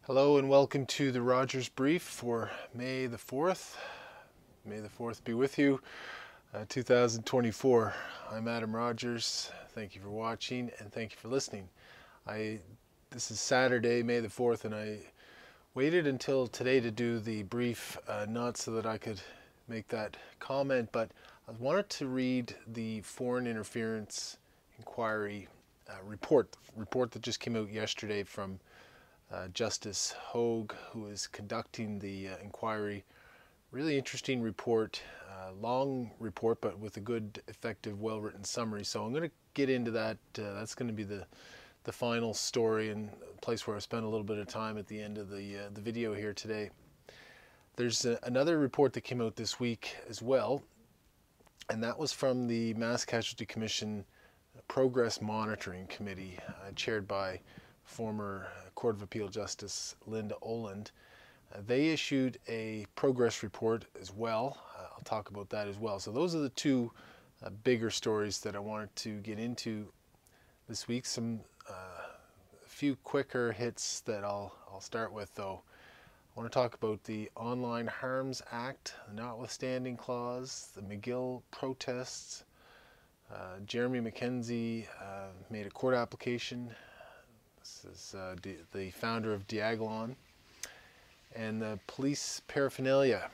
Hello and welcome to the Rogers Brief for May the 4th. May the 4th be with you, 2024. I'm Adam Rogers. Thank you for watching and thank you for listening. This is Saturday, May the 4th, and I waited until today to do the brief, not so that I could make that comment, but I wanted to read the Foreign Interference Inquiry report that just came out yesterday from Justice Hogue, who is conducting the inquiry. Really interesting report, long report, but with a good, effective, well-written summary. So I'm going to get into that. That's going to be the final story and place where I spent a little bit of time at the end of the video here today. There's another report that came out this week as well, and that was from the Mass Casualty Commission Progress Monitoring Committee, chaired by former Court of Appeal Justice Linda Oland. They issued a progress report as well. I'll talk about that as well. So those are the two bigger stories that I wanted to get into this week. A few quicker hits that I'll start with, though. I want to talk about the Online Harms Act, the Notwithstanding Clause, the McGill protests. Jeremy McKenzie made a court application. This is the founder of Diagolon. And the police paraphernalia.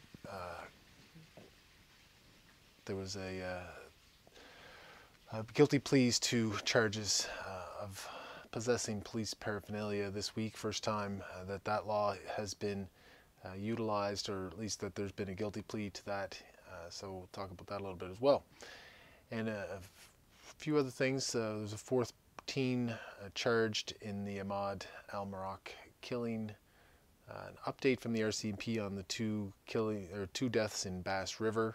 There was a guilty pleas to charges of possessing police paraphernalia this week. First time that law has been utilized, or at least that there's been a guilty plea to that. So we'll talk about that a little bit as well. And a few other things. There's a fourth teen charged in the Ahmad Al-Marak killing. An update from the RCMP on the two deaths in Bass River,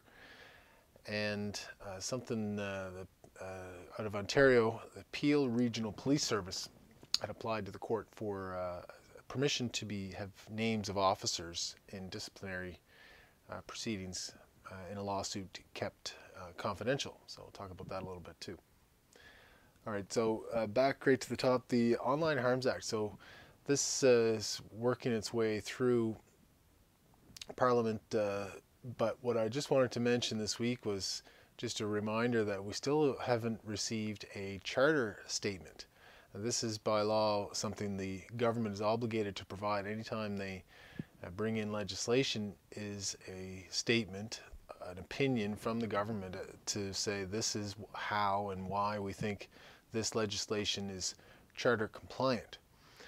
and something out of Ontario. The Peel Regional Police Service had applied to the court for permission to have names of officers in disciplinary proceedings in a lawsuit kept confidential. So we'll talk about that a little bit too. All right, so back right to the top, the Online Harms Act. So this is working its way through Parliament, but what I just wanted to mention this week was just a reminder that we still haven't received a charter statement. Now, this is by law something the government is obligated to provide anytime they bring in legislation, is a statement, an opinion from the government to say this is how and why we think this legislation is charter compliant.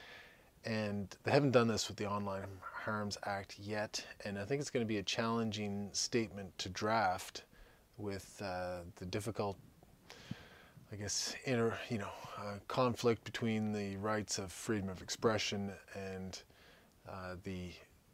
And they haven't done this with the Online Harms Act yet, and I think it's going to be a challenging statement to draft with the difficult, I guess, conflict between the rights of freedom of expression and the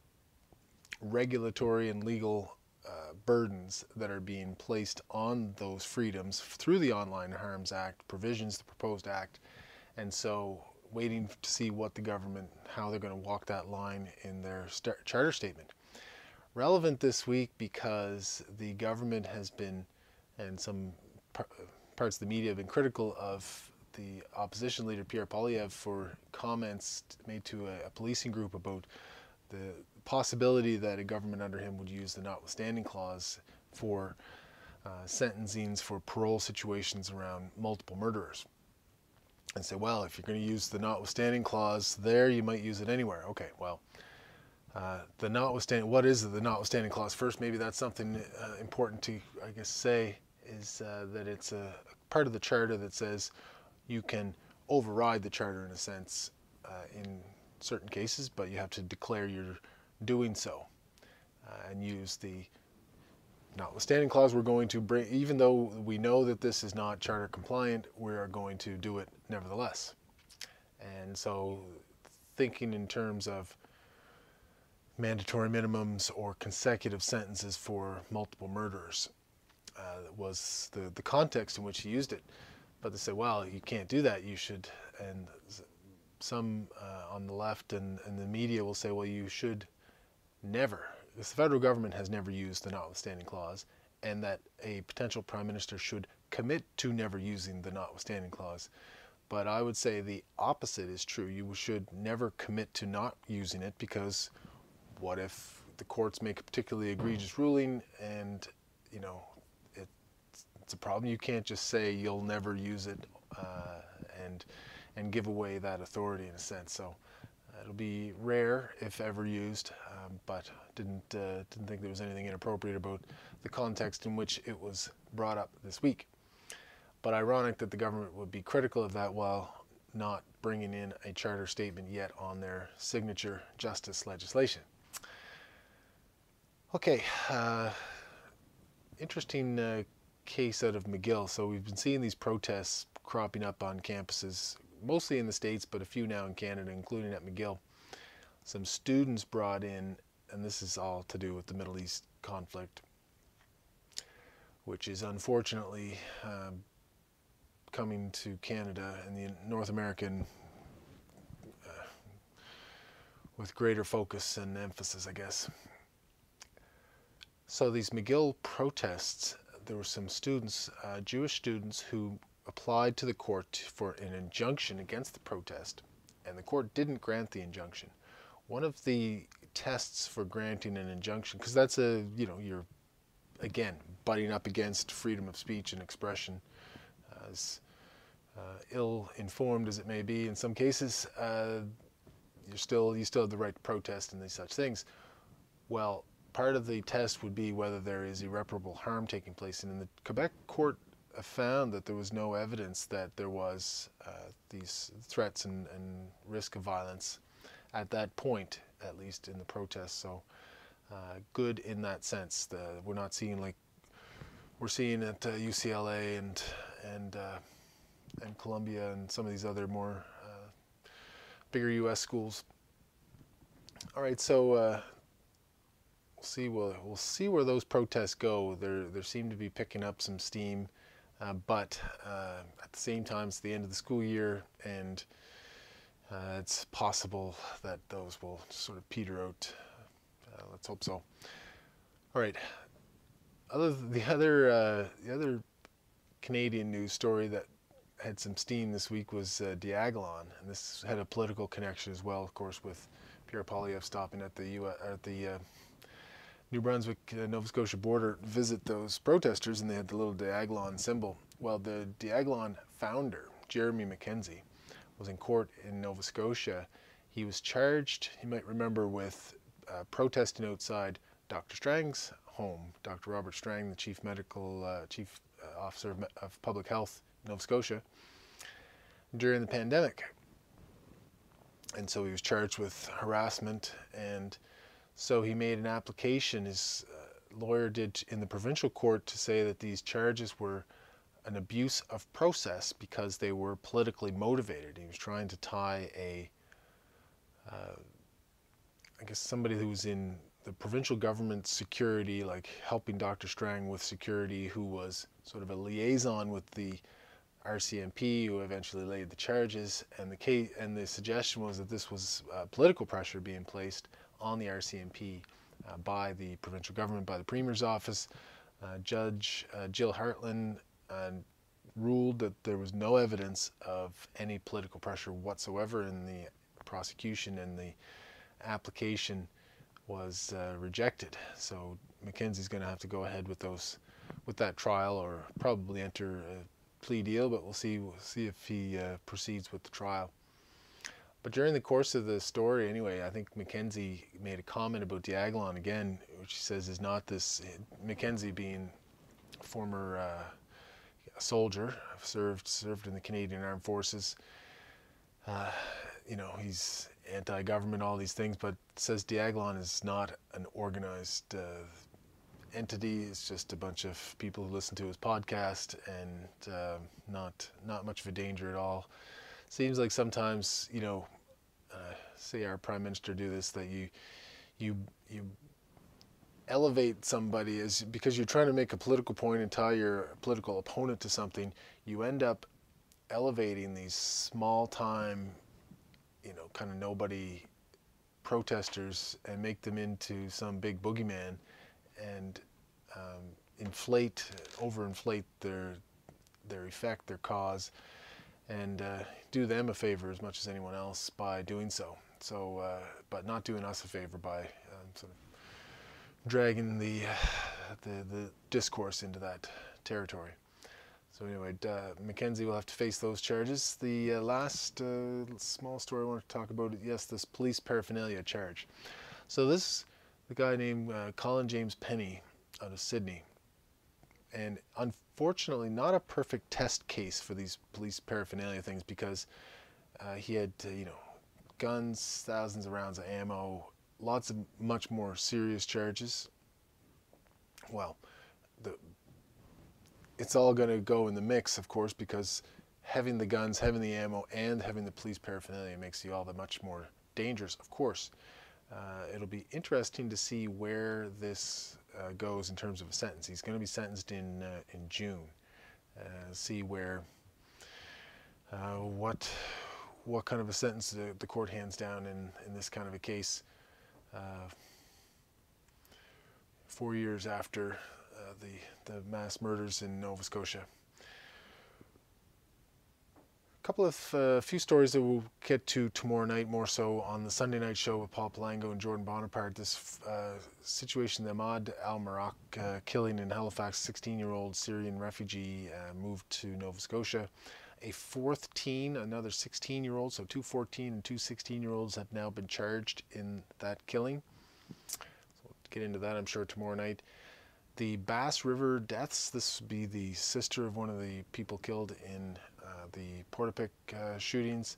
regulatory and legal burdens that are being placed on those freedoms through the Online Harms Act provisions, the proposed act. And so waiting to see what the government, how they're going to walk that line in their charter statement. Relevant this week because the government has been, and some parts of the media have been critical of the opposition leader Pierre Poilievre for comments made to a policing group about the possibility that a government under him would use the Notwithstanding Clause for sentencings for parole situations around multiple murderers. And say, well, if you're going to use the Notwithstanding Clause there, you might use it anywhere. Okay, well, the Notwithstanding, what is the Notwithstanding Clause? First, maybe that's something important to, I guess, say, is that it's a part of the Charter that says you can override the Charter in a sense in certain cases, but you have to declare you're doing so and use the Notwithstanding Clause. We're going to bring, even though we know that this is not charter compliant, we are going to do it nevertheless. And so thinking in terms of mandatory minimums or consecutive sentences for multiple murderers was the context in which he used it. But they say, well, you can't do that, you should, and some on the left and the media will say, well, you should never. The federal government has never used the Notwithstanding Clause, and that a potential prime minister should commit to never using the Notwithstanding Clause. But I would say the opposite is true. You should never commit to not using it, because what if the courts make a particularly egregious ruling and, you know, it's a problem. You can't just say you'll never use it and give away that authority in a sense. So it'll be rare if ever used, but didn't think there was anything inappropriate about the context in which it was brought up this week. But ironic that the government would be critical of that while not bringing in a charter statement yet on their signature justice legislation. Okay, interesting case out of McGill. So we've been seeing these protests cropping up on campuses, mostly in the States, but a few now in Canada, including at McGill. Some students brought in, and this is all to do with the Middle East conflict, which is unfortunately coming to Canada and the North American with greater focus and emphasis, I guess. So these McGill protests, there were some students, Jewish students, who applied to the court for an injunction against the protest, and the court didn't grant the injunction. One of the tests for granting an injunction, because that's you're again butting up against freedom of speech and expression, as ill-informed as it may be in some cases, you still have the right to protest and these such things. Well, part of the test would be whether there is irreparable harm taking place, and in the Quebec court found that there was no evidence that there was these threats and risk of violence at that point, at least in the protests. So good in that sense. We're not seeing like we're seeing at UCLA and Columbia and some of these other more bigger U.S. schools. All right, so we'll see where those protests go. There seem to be picking up some steam, but at the same time, it's the end of the school year, and it's possible that those will sort of peter out. Let's hope so. All right. The other Canadian news story that had some steam this week was Diagolon, and this had a political connection as well, of course, with Pierre Poilievre stopping at the New Brunswick, Nova Scotia border to visit those protesters, and they had the little Diagolon symbol. Well, the Diagolon founder, Jeremy Mackenzie, was in court in Nova Scotia. He was charged, you might remember, with protesting outside Dr. Strang's home. Dr. Robert Strang, the chief officer of public health in Nova Scotia, during the pandemic. And so he was charged with harassment, and so he made an application, his lawyer did, in the provincial court, to say that these charges were an abuse of process because they were politically motivated. He was trying to tie I guess somebody who was in the provincial government security, like helping Dr. Strang with security, who was sort of a liaison with the RCMP, who eventually laid the charges, and the suggestion was that this was political pressure being placed on the RCMP by the provincial government, by the Premier's office. Judge Jill Hartland ruled that there was no evidence of any political pressure whatsoever in the prosecution, and the application was rejected. So Mackenzie's going to have to go ahead with that trial, or probably enter a plea deal, but we'll see if he proceeds with the trial. But during the course of the story, anyway, I think Mackenzie made a comment about Diagolon again, which he says is not this. Mackenzie, being a former soldier, served in the Canadian Armed Forces. He's anti-government, all these things, but says Diagolon is not an organized entity. It's just a bunch of people who listen to his podcast, and not much of a danger at all. Seems like sometimes, say our Prime Minister do this, that you elevate somebody because you're trying to make a political point and tie your political opponent to something. You end up elevating these small time, kind of nobody protesters, and make them into some big boogeyman, and overinflate their effect, their cause. and do them a favor as much as anyone else by doing so. But not doing us a favor by sort of dragging the discourse into that territory. So anyway, Mackenzie will have to face those charges. The last small story I want to talk about, yes, this police paraphernalia charge. So this, the guy named Colin James Penny out of Sydney. And unfortunately, not a perfect test case for these police paraphernalia things, because he had, guns, thousands of rounds of ammo, lots of much more serious charges. Well, it's all going to go in the mix, of course, because having the guns, having the ammo, and having the police paraphernalia makes you all that much more dangerous, of course. It'll be interesting to see where this goes in terms of a sentence. He's going to be sentenced in June. See where what kind of a sentence the court hands down in this kind of a case. 4 years after the mass murders in Nova Scotia. A few stories that we'll get to tomorrow night, more so on the Sunday night show with Paul Palango and Jordan Bonaparte. This situation, the Ahmad al-Marak killing in Halifax, 16-year-old Syrian refugee moved to Nova Scotia. A fourth teen, another 16-year-old, so two 14 and two 16-year-olds have now been charged in that killing. So we'll get into that, I'm sure, tomorrow night. The Bass River deaths, this would be the sister of one of the people killed in the Portapique shootings.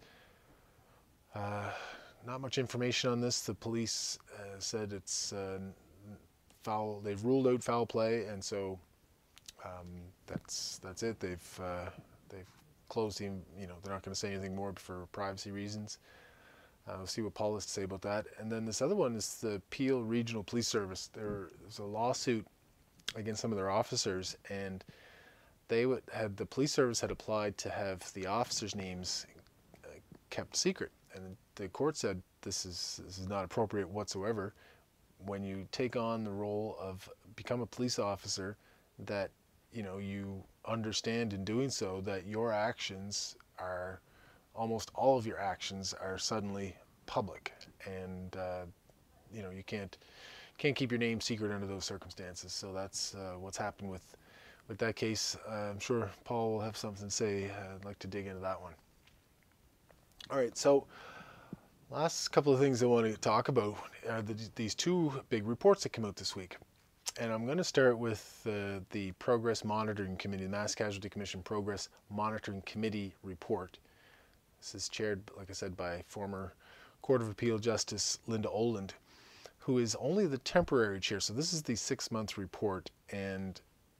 Not much information on this. The police said it's foul. They've ruled out foul play, and so that's it. They've closed the. They're not going to say anything more for privacy reasons. We'll see what Paul has to say about that. And then this other one is the Peel Regional Police Service. There's a lawsuit against some of their officers, and the police service had applied to have the officers' names kept secret, and the court said this is not appropriate whatsoever. When you take on the role of become a police officer, that you understand in doing so that your actions are, almost all of your actions are suddenly public, and you can't keep your name secret under those circumstances. So that's what's happened with that case. I'm sure Paul will have something to say. I'd like to dig into that one. All right, so last couple of things I want to talk about are these two big reports that came out this week. And I'm going to start with the Progress Monitoring Committee, the Mass Casualty Commission Progress Monitoring Committee report. This is chaired, like I said, by former Court of Appeal Justice Linda Oland, who is only the temporary chair. So this is the 6-month report, and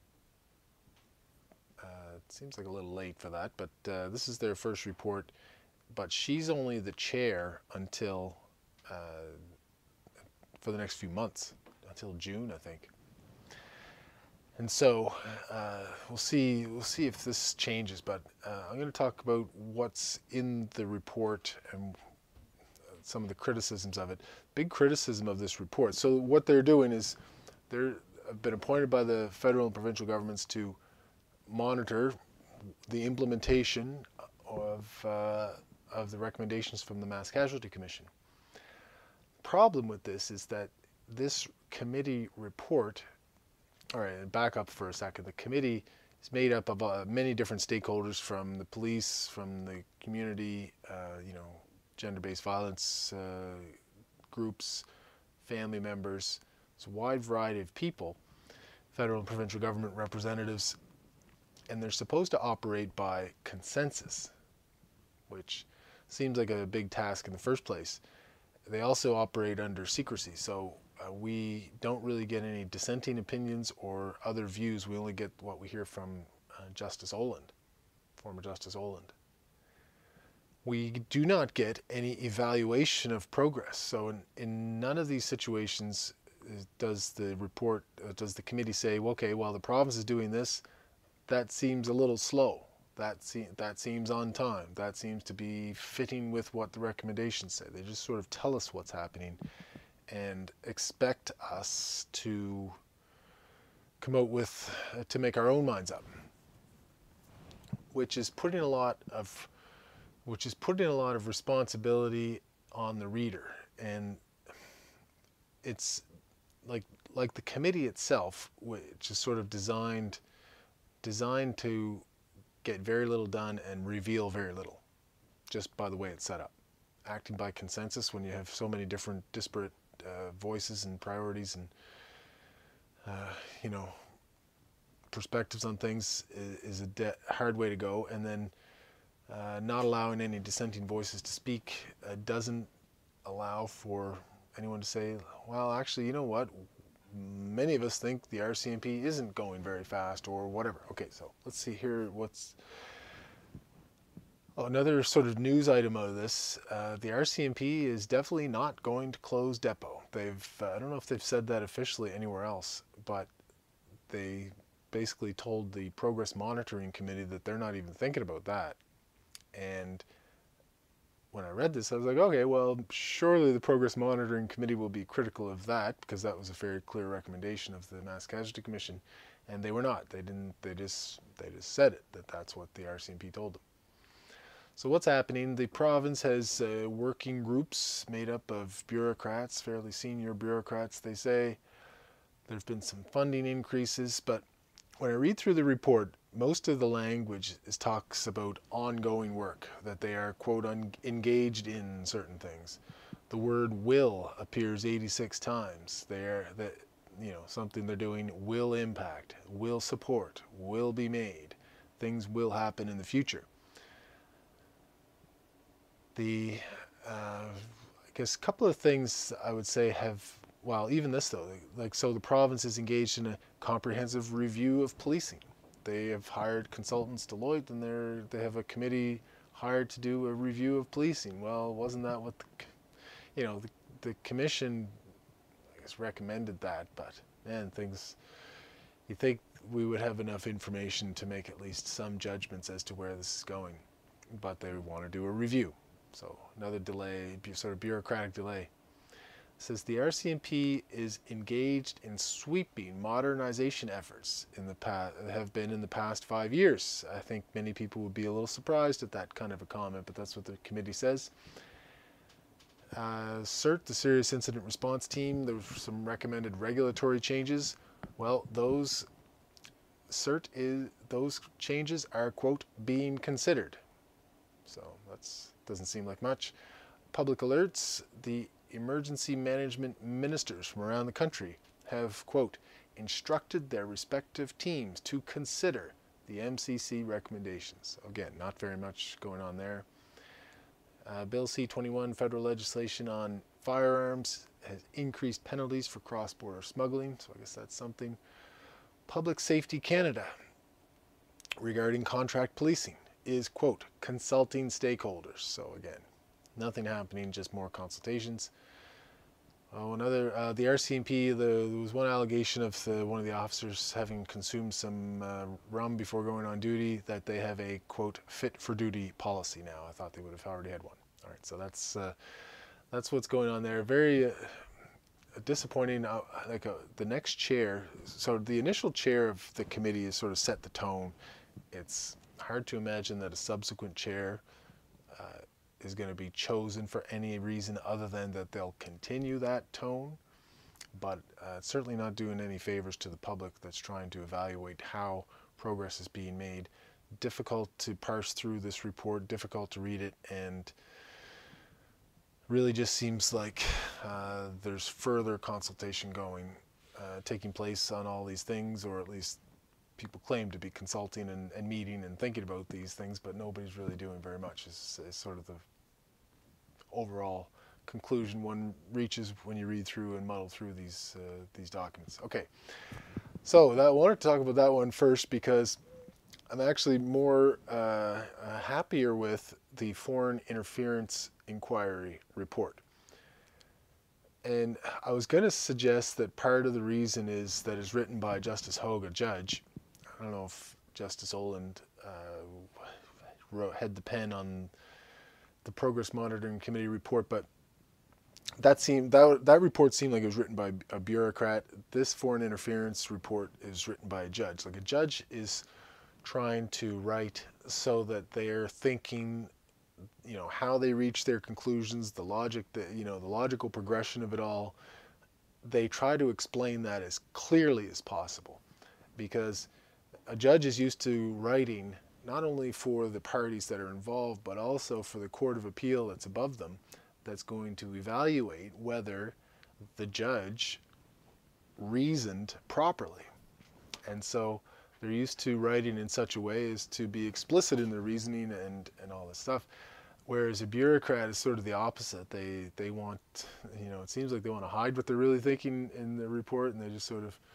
it seems like a little late for that, but this is their first report. But she's only the chair until for the next few months, until June, I think. And so we'll see if this changes. But I'm going to talk about what's in the report and some of the criticisms of it. Big criticism of this report. So what they're doing is they've been appointed by the federal and provincial governments to monitor the implementation of the recommendations from the Mass Casualty Commission. The problem with this is that this committee report, all right, back up for a second, the committee is made up of many different stakeholders, from the police, from the community, gender-based violence groups, family members. It's a wide variety of people, federal and provincial government representatives, and they're supposed to operate by consensus, which seems like a big task in the first place. They also operate under secrecy, so we don't really get any dissenting opinions or other views. We only get what we hear from Justice Oland, former Justice Oland. We do not get any evaluation of progress. So in none of these situations does the committee say, well, okay, well, the province is doing this, that seems a little slow. That seems on time. That seems to be fitting with what the recommendations say. They just sort of tell us what's happening and expect us to come out with, to make our own minds up, which is putting a lot of which is putting a lot of responsibility on the reader. And it's like the committee itself, which is sort of designed to get very little done and reveal very little, just by the way it's set up. Acting by consensus when you have so many different disparate voices and priorities and perspectives on things is a hard way to go. And then not allowing any dissenting voices to speak doesn't allow for anyone to say, well, actually, you know what? Many of us think the RCMP isn't going very fast or whatever. Okay, so let's see here another sort of news item out of this. The RCMP is definitely not going to close Depot. I don't know if they've said that officially anywhere else, but they basically told the Progress Monitoring Committee that they're not even thinking about that. And when I read this, I was like, okay, well, surely the Progress Monitoring Committee will be critical of that, because that was a very clear recommendation of the Mass Casualty Commission, and they were not. They didn't. They just said it, that's what the RCMP told them. So what's happening? The province has working groups made up of bureaucrats, fairly senior bureaucrats. They say there's been some funding increases, but when I read through the report, most of the language talks about ongoing work, that they are, quote, engaged in certain things. The word will appears 86 times. Something they're doing will impact, will support, will be made. Things will happen in the future. I guess a couple of things I would say even this though, so the province is engaged in a comprehensive review of policing. They have hired consultants, Deloitte, and they have a committee hired to do a review of policing. Well, wasn't that what the commission, I guess, recommended that? But man, you think we would have enough information to make at least some judgments as to where this is going, but they want to do a review. So another delay, sort of bureaucratic delay. It says the RCMP is engaged in sweeping modernization efforts in the past 5 years. I think many people would be a little surprised at that kind of a comment, but that's what the committee says. CERT, the Serious Incident Response Team, there were some recommended regulatory changes. Well, those changes are, quote, being considered. So that doesn't seem like much. Public alerts, the emergency management ministers from around the country have, quote, instructed their respective teams to consider the MCC recommendations. Again, not very much going on there. Bill C-21, federal legislation on firearms, has increased penalties for cross-border smuggling, so I guess that's something. Public Safety Canada, regarding contract policing, is, quote, consulting stakeholders. So again, nothing happening, just more consultations. The RCMP, there was one allegation of one of the officers having consumed some rum before going on duty, that they have a, quote, fit for duty policy now. I thought they would have already had one. All right, so that's what's going on there. Very disappointing. The next chair, so the initial chair of the committee has sort of set the tone. It's hard to imagine that a subsequent chair is going to be chosen for any reason other than that they'll continue that tone, but it's certainly not doing any favors to the public that's trying to evaluate how progress is being made. Difficult to parse through this report, difficult to read it, and really just seems like there's further consultation taking place on all these things, or at least people claim to be consulting and meeting and thinking about these things, but nobody's really doing very much, is sort of the overall conclusion one reaches when you read through and muddle through these documents. Okay, so I wanted to talk about that one first because I'm actually more happier with the Foreign Interference Inquiry report. And I was going to suggest that part of the reason is that it's written by Justice Hogue, a judge. I don't know if Justice Oland had the pen on the Progress Monitoring Committee report, but that report seemed like it was written by a bureaucrat. This foreign interference report is written by a judge. Like, a judge is trying to write so that they're thinking how they reach their conclusions, the logic, the logical progression of it all. They try to explain that as clearly as possible, because a judge is used to writing not only for the parties that are involved, but also for the court of appeal that's above them, that's going to evaluate whether the judge reasoned properly. And so they're used to writing in such a way as to be explicit in their reasoning and all this stuff. Whereas a bureaucrat is sort of the opposite. They want, it seems like they want to hide what they're really thinking in the report, and they just sort of,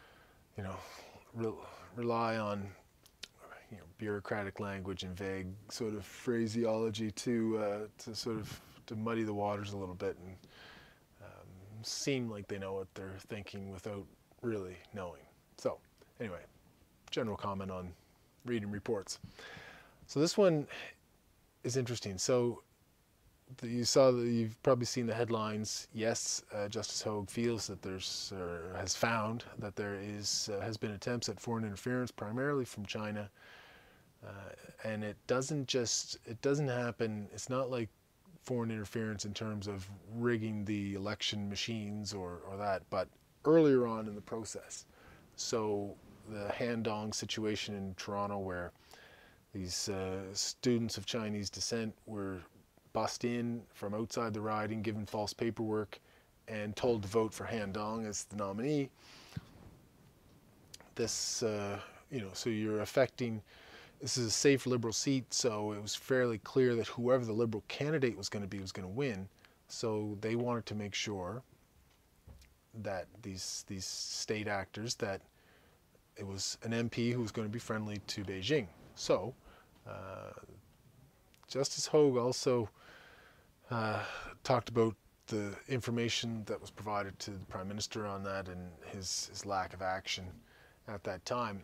rely on bureaucratic language and vague sort of phraseology to sort of to muddy the waters a little bit and seem like they know what they're thinking without really knowing. So anyway, general comment on reading reports. So this one is interesting. So you've probably seen the headlines. Yes, Justice Hogue feels that has found that there has been attempts at foreign interference, primarily from China, and it doesn't happen. It's not like foreign interference in terms of rigging the election machines or that, but earlier on in the process. So the Handong situation in Toronto, where these students of Chinese descent were bussed in from outside the riding, given false paperwork, and told to vote for Handong as the nominee. This, so you're affecting. This is a safe Liberal seat, so it was fairly clear that whoever the Liberal candidate was going to be was going to win. So they wanted to make sure that these state actors, that it was an MP who was going to be friendly to Beijing. So Justice Hogue also talked about the information that was provided to the Prime Minister on that and his lack of action at that time.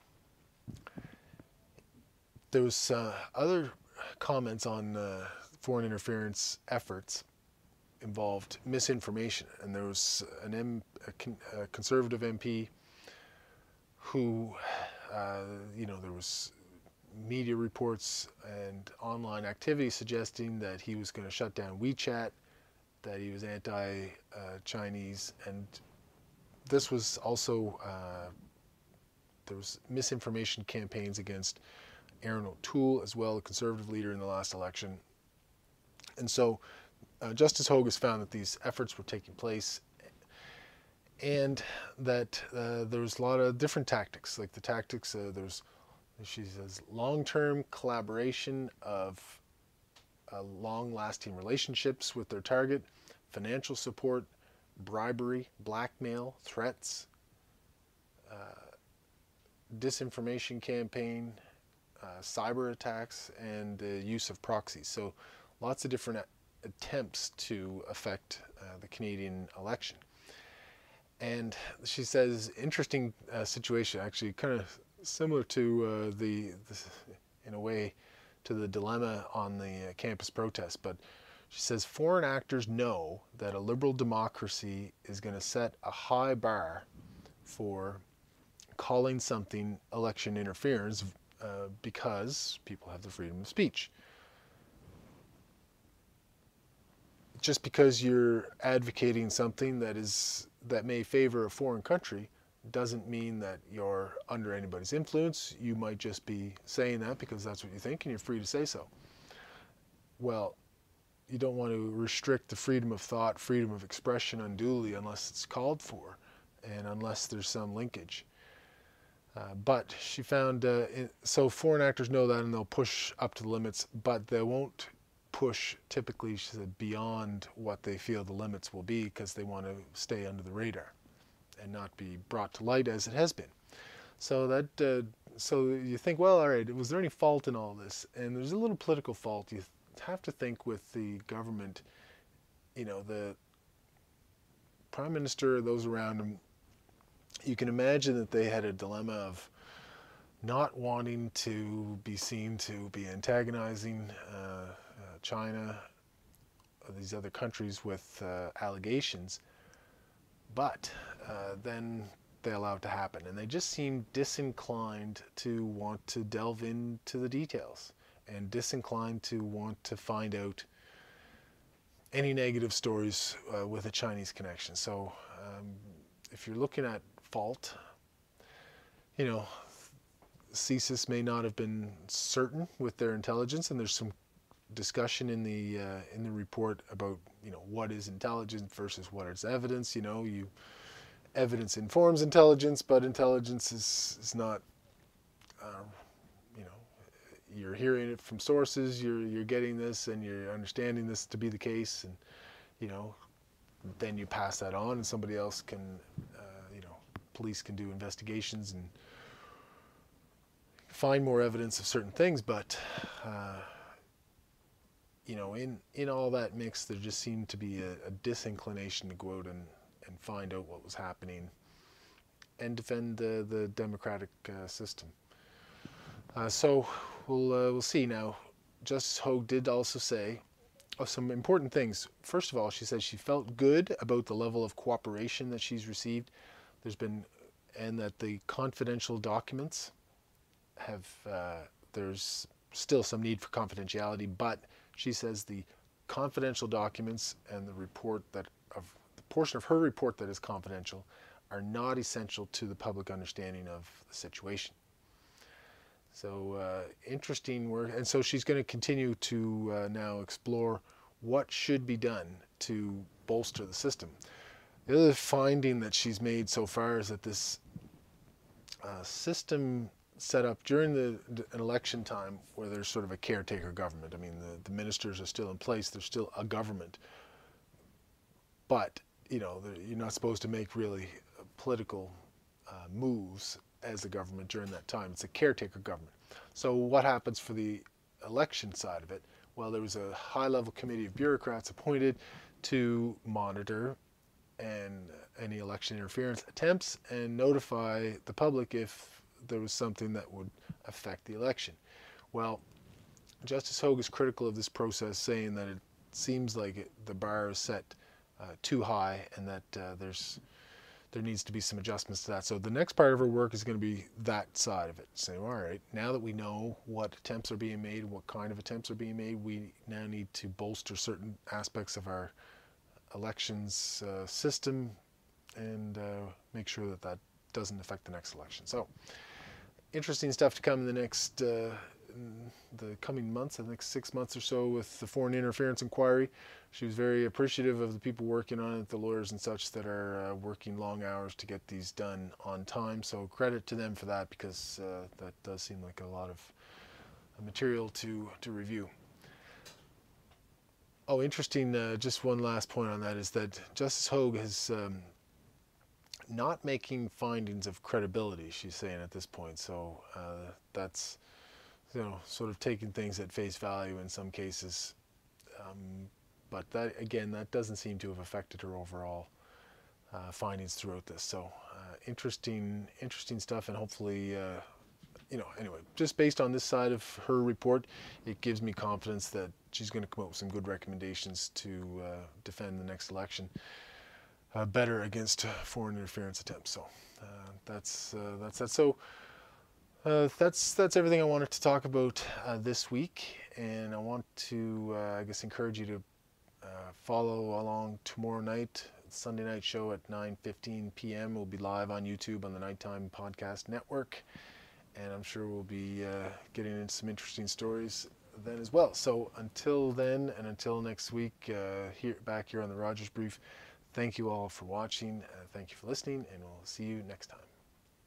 There was other comments on foreign interference efforts involved misinformation, and there was a Conservative MP who, there was media reports and online activity suggesting that he was going to shut down WeChat, that he was anti-Chinese, and this was also, there was misinformation campaigns against Aaron O'Toole as well, a Conservative leader in the last election. And so Justice Hogue has found that these efforts were taking place, and that there was a lot of different tactics. Like the tactics, she says, long-term collaboration of long-lasting relationships with their target, financial support, bribery, blackmail, threats, disinformation campaign, cyber attacks, and the use of proxies. So lots of different attempts to affect the Canadian election. And she says, interesting situation, actually kind of similar to in a way, to the dilemma on the campus protest. But she says, foreign actors know that a liberal democracy is going to set a high bar for calling something election interference because people have the freedom of speech. Just because you're advocating something that may favor a foreign country doesn't mean that you're under anybody's influence. You might just be saying that because that's what you think, and you're free to say so. Well, you don't want to restrict the freedom of thought, freedom of expression unduly unless it's called for and unless there's some linkage. But she found, so foreign actors know that, and they'll push up to the limits, but they won't push, typically, she said, beyond what they feel the limits will be, because they want to stay under the radar and not be brought to light as it has been. So that, so you think, well, all right, was there any fault in all this? And there's a little political fault. You have to think with the government, the Prime Minister, those around him, you can imagine that they had a dilemma of not wanting to be seen to be antagonizing China, or these other countries with allegations, but then they allow it to happen. And they just seem disinclined to want to delve into the details. and disinclined to want to find out any negative stories with a Chinese connection. So if you're looking at fault, you know, CSIS may not have been certain with their intelligence, and there's some discussion in the report about, you know, what is intelligence versus what is evidence. You know, evidence informs intelligence, but intelligence is not, you know, you're hearing it from sources, you're getting this and you're understanding this to be the case, and, you know, then you pass that on and somebody else can, you know, police can do investigations and find more evidence of certain things, but you know, in all that mix, there just seemed to be a disinclination to go out and find out what was happening and defend the democratic system. So we'll see. Now, Justice Hogue did also say some important things. First of all, she said she felt good about the level of cooperation that she's received. And that the confidential documents have, there's still some need for confidentiality, but she says the confidential documents and the portion of her report that is confidential are not essential to the public understanding of the situation. So interesting work, and so she's going to continue to now explore what should be done to bolster the system. The other finding that she's made so far is that this system set up during an election time, where there's sort of a caretaker government. I mean, the ministers are still in place. There's still a government, but you know, you're not supposed to make really political moves as a government during that time. It's a caretaker government. So what happens for the election side of it? Well, there was a high-level committee of bureaucrats appointed to monitor any election interference attempts and notify the public if there was something that would affect the election. Well, Justice Hogue is critical of this process, saying that it seems like the bar is set too high, and that there needs to be some adjustments to that. So the next part of her work is going to be that side of it, saying, all right, now that we know what attempts are being made, what kind of attempts are being made, we now need to bolster certain aspects of our elections system and make sure that that doesn't affect the next election. So interesting stuff to come in the next the coming months, the next 6 months or so, with the foreign interference inquiry. She was very appreciative of the people working on it, the lawyers and such that are working long hours to get these done on time. So credit to them for that, because that does seem like a lot of material to review. Oh, interesting, just one last point on that is that Justice Hogue has not making findings of credibility, she's saying at this point. So that's, you know, sort of taking things at face value in some cases. But that, again, that doesn't seem to have affected her overall findings throughout this. So interesting stuff, and hopefully, you know, anyway, just based on this side of her report, it gives me confidence that she's going to come up with some good recommendations to defend the next election better against foreign interference attempts. So that's that. So that's everything I wanted to talk about this week, and I want to I guess encourage you to follow along tomorrow night, Sunday night show at 9:15 p.m. We'll be live on YouTube on the Nighttime Podcast Network, and I'm sure we'll be getting into some interesting stories then as well. So until then, and until next week, back here on the Rogers Brief, thank you all for watching, thank you for listening, and we'll see you next time.